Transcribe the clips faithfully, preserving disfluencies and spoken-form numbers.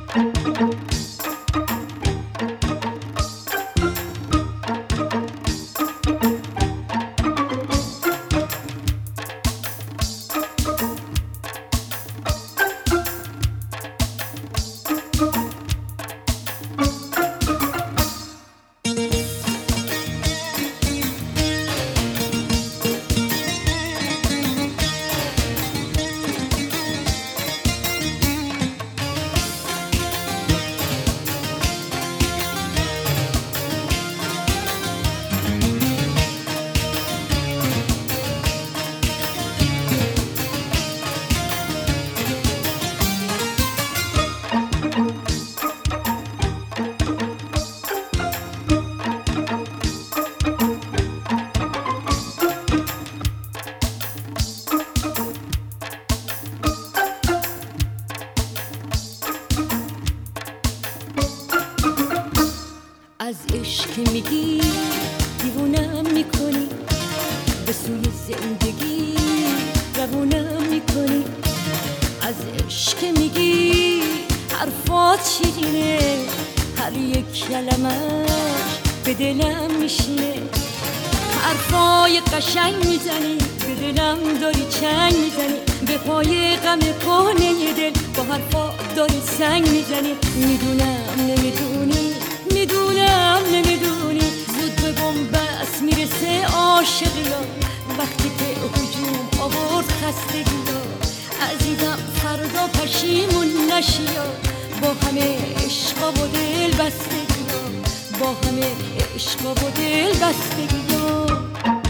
از عشق میگی دیوونم میکنی، به سوی زندگی روونم میکنی. از عشق میگی حرفات شیرینه، هر یک کلمش به دلم میشینه. حرفای قشنگ میزنی، به دلم داری چنگ میزنی. به پای غم کهنه دل با حرفا داری سنگ میزنی. میدونم نمیدونی، میدونم نمیدونی، زود به بنبست میرسه عاشقیا. وقتی که هجوم آورد خستگیا، عزیزم فردا پشیمون نشیا. با همه عشقا و دل بستگیا، با همه عشقا و دل بستگیا.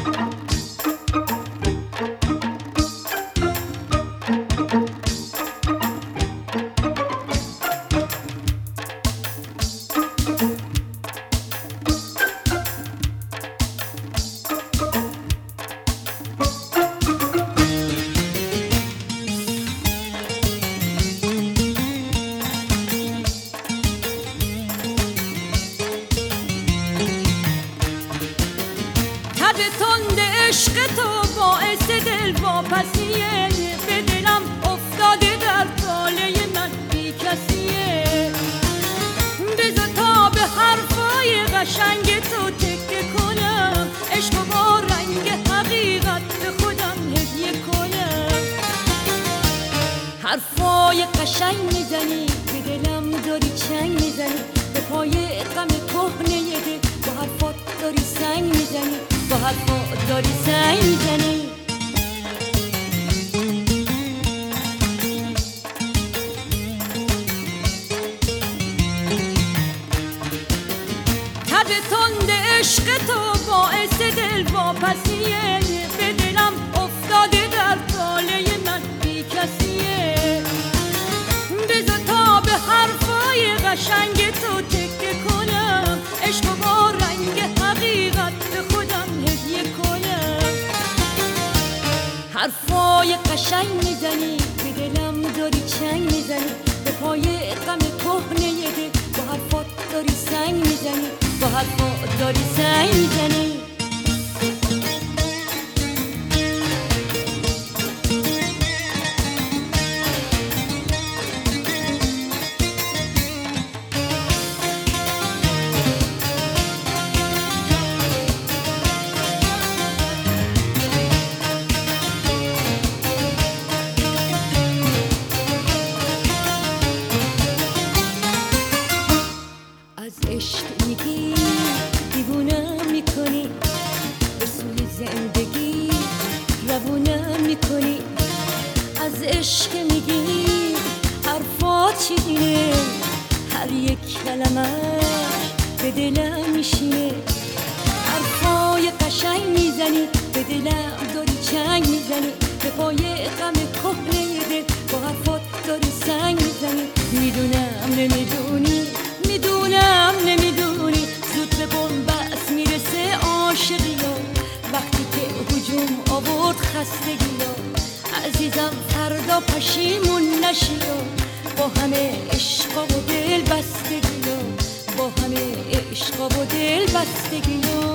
به تند عشق تو باعث دل واپسیه، به دلم افتاده در طاله من بی کسیه. بذار تا به حرفای قشنگ تو تکه کنم، عشق با رنگ حقیقت به خودم هدیه کنم. حرفای قشنگ میزنی، به دلم داری چنگ میزنی. به پای غم کهنه دل با حرفات داری سنگ میزنی، با حرفات داری سنگ میزنی. تب تند عشق تو باعث دل واپسیه، به دلم افتاده در طاله من بی کسیه. بذار تا به حرفای قشنگ تو تکه کنم، عشق با رنگ حقیقت به خودم هدیه کنم. حرفای قشنگ میزنی، به دلم داری چنگ میزنی. به پای غم کهنه دل با حرفات داری سنگ میزنی، با حرفات داری سنگ میزنی. عشق میگی دیوونم میکنی، به سوی زندگی روونم میکنی. از عشق میگی حرفات شیرینه، هر یک کلمش به دلم میشینه. حرفای قشنگ میزنی، به دلم داری چنگ میزنی. به پای غم کهنه دل با حرفات داری سنگ میزنی. میدونم نمیدونی، میدونم نمیدونی، زود به بنبست میرسه عاشقیا. وقتی که هجوم آورد خستگیا، عزیزم فردا پشیمون نشیا. با همه عشقا و دل بستگیا، با همه عشقا و دل بستگیا.